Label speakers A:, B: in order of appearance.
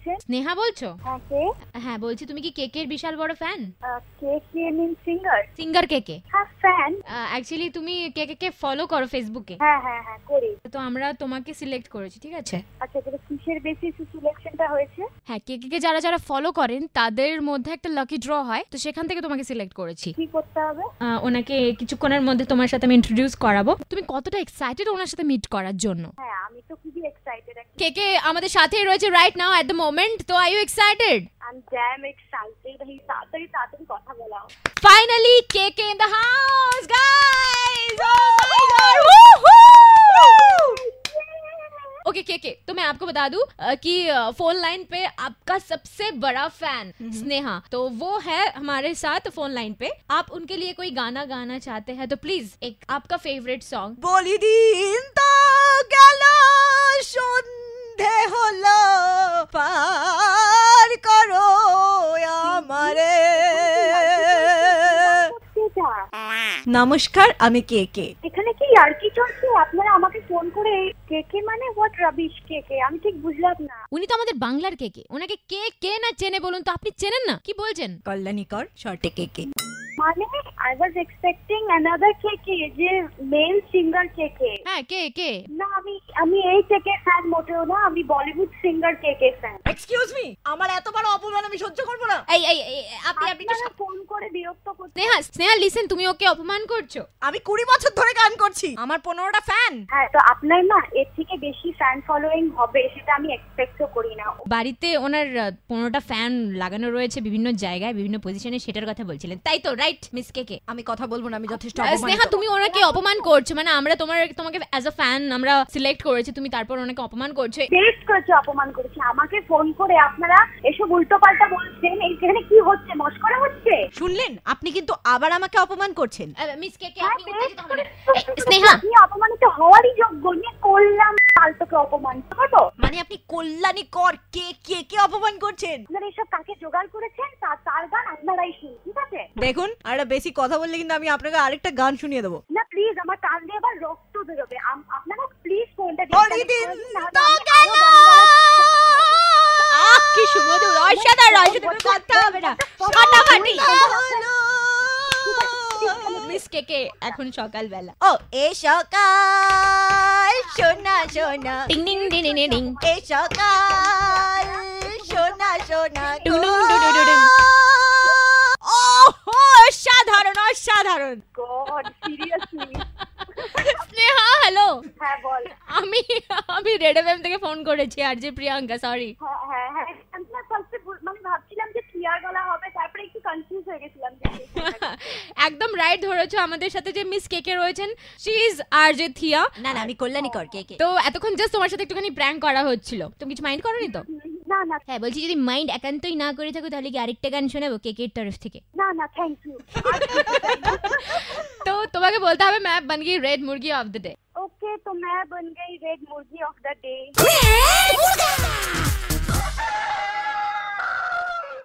A: বলছেন?
B: স্নেহা বলছো?
A: হ্যাঁ, কে?
B: হ্যাঁ বলছি, তুমি কি কেকের বিশাল বড় ফ্যান?
A: কে মিন সিঙ্গার?
B: সিঙ্গার কেকে?
A: হ্যাঁ, ফ্যান।
B: অ্যাকচুয়ালি তুমি কেকে ফলো করো ফেসবুকে?
A: হ্যাঁ হ্যাঁ হ্যাঁ, করি।
B: তো আমরা তোমাকে সিলেক্ট করেছি, ঠিক আছে?
A: আচ্ছা, তাহলে কিসের বেসিসে সিলেকশনটা হয়েছে?
B: হ্যাঁ, কেকে যারা যারা ফলো করেন তাদের মধ্যে একটা লাকি ড্র হয়, তো সেখান থেকে তোমাকে সিলেক্ট করেছি।
A: কি করতে হবে?
B: ওনাকে কিছুক্ষণের মধ্যে তোমার সাথে আমি ইন্ট্রোডিউস করাবো। তুমি কতটা এক্সাইটেড ওনার সাথে মিট করার জন্য?
A: হ্যাঁ, আমি তো খুবই এক্সাইটেড।
B: কেকে আমাদের সাথেই রয়েছে right now at the moment, তো are you excited?
A: I am damn excited. তাড়াতাড়ি কথা বলাও।
B: Finally, KK in the house, guys! Oh my God! Okay KK, तो मैं आपको बता दूं कि फोन लाइन पे आपका सबसे बड़ा फैन स्नेहा, तो वो है हमारे साथ फोन लाइन पे। आप उनके लिए कोई गाना गाना चाहते हैं तो प्लीज एक आपका फेवरेट सॉन्ग।
C: বলি দিন তো গেল সন্ধে হলো পার করো আমারে। নমস্কার, আমি কেকে।
A: এখানে কি আর কি চলছে? আপনারা আমাকে ফোন করে কেকে মানে হোয়াট রাবিশ কেকে? আমি ঠিক বুঝলাম না।
B: উনি তো আমাদের বাংলার কেকে, ওনাকে কে কে না চেনে বলুন তো? আপনি চেনেন না? কি বলছেন?
C: কল্যাণীকর শর্টে কেকে।
A: মানে আই ওয়াজ এক্সপেক্টিং অ্যানাদার কেকে, যে মেল সিঙ্গার কেকে।
B: হ্যাঁ, কে কে?
A: না, আমি এই কেকে ফ্যান মোটেও না, আমি Bollywood singer KK fan.
C: Excuse me, আমার এত বড় অপমান আমি সহ্য করব না।
B: এই আপনি
A: আপনারা ফোন করে বিরক্ত করতে।
B: স্নেহা লিসেন, তুমি ওকে অপমান করছো।
C: আমি 20 বছর ধরে গান করছি, আমার 15টা ফ্যান।
A: হ্যাঁ, তো আপনার না এর থেকে বেশি ফ্যান ফলোইং হবে সেটা আমি এক্সপেক্টও করি না।
B: বাড়িতে ওনার 15টা ফ্যান লাগানো রয়েছে বিভিন্ন জায়গায় বিভিন্ন পজিশনে, সেটার কথা বলছিলেন তাই তো? রাইট মিস কেকে?
C: আমি কথা বলবো না, আমি যথেষ্ট
B: স্নেহা তুমি ওনাকে অপমান করছো, মানে আমরা তোমাকে অ্যাজ আ ফ্যান আমরা সিলেক্ট করেছি, তুমি তারপর ওনাকে অপমান করছো।
A: টেস্ট করেছে, অপমান করেছে। আমাকে ফোন করে আপনারা এসব উল্টোপাল্টা বলছেন, এখানে কি হচ্ছে? মস্করা হচ্ছে?
C: শুনলেন? আপনি কিন্তু আবার আমাকে অপমান করছেন।
B: মিস কেকে আপনি উত্তেজিত হবেন না। স্নেহা
A: আপনি অপমানিত হওয়ারই যোগ্য। নিয়ে করলাম কালকে অপমান করবো?
C: মানে আপনি কল্যাণীকর কে অপমান করছেন?
A: আপনারা এসব কাকে জোগাড় করেছেন তার গান আপনারাই শুনুন, ঠিক আছে?
C: দেখুন, আর বেশি কথা বললে কিন্তু আমি আপনাকে আরেকটা গান শুনিয়ে দেবো।
A: না প্লিজ, আমার কান দিয়ে আবার রক্ত বেরোবে। আপনারা প্লিজ ফোনটা
B: কি সুমধুর, অসাধারণ, তুমি কথা হবে না, ফাটাফাটি। মিস কেকে এখন সকালবেলা।
C: ও এ সকাল সোনা সোনা
B: টিং টিং টিং টিং টিং,
C: এ সকাল সোনা সোনা
B: টুং টুং টুং টুং টুং।
C: অসাধারণ।
A: God, seriously?
B: স্নেহা হ্যালো।
A: হ্যাঁ বল।
B: আমি রেড এফএম থেকে ফোন করেছি, আরজে প্রিয়াঙ্কা, সরি।
A: হ্যাঁ হ্যাঁ, আমি না ফার্স্টে মানে ভাবছিলাম যে ক্লিয়ার গলা হবে, তারপরে একটু কনফিউজ হয়ে গেছিলাম।
B: একদম রাইট ধরেছো। আমাদের সাথে যে মিস কেকে রয়েছেন, শি ইজ আরজে থিয়া।
C: না আমি কল্যাণীকর কেকে।
B: তো এতক্ষণ জাস্ট তোমার সাথে একটুখানি প্র্যাঙ্ক করা হচ্ছিল, তুমি কিছু মাইন্ড করোনি তো?
A: না
B: হ্যাঁ বলছি, যদি মাইন্ড একান্তই না করে থাকো তাহলে কি আরেকটা গান শোনাবো কেকের তরফ থেকে?
A: না থ্যাংক ইউ।
B: তো তোমাকে বলতে হবে मैं बन गई रेड मुर्गी ऑफ द डे।
A: ओके, तो मैं बन गई रेड मुर्गी ऑफ द डे।